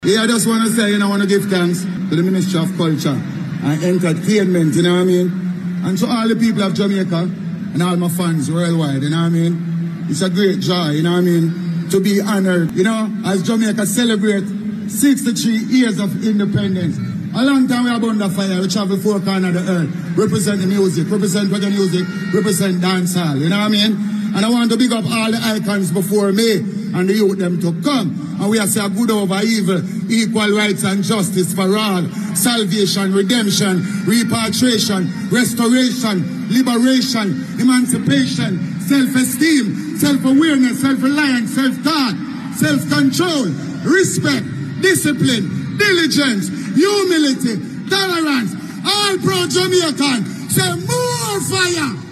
Yeah, I just want to say, I want to give thanks to the Ministry of Culture and Entertainment, you know what I mean? And to all the people of Jamaica and all my fans worldwide, you know what I mean? It's a great joy, you know what I mean? To be honored, as Jamaica celebrate 63 years of independence. A long time we are under fire, we travel four corners of the earth, represent the music, represent reggae music, represent dancehall, you know what I mean? And I want to big up all the icons before me and the youth them to come. And we are say good over evil, equal rights and justice for all, salvation, redemption, repatriation, restoration, liberation, emancipation, self-esteem, self-awareness, self-reliance, self-thought, self-control, respect, discipline, diligence, humility, tolerance. All pro-Jamaican say more fire.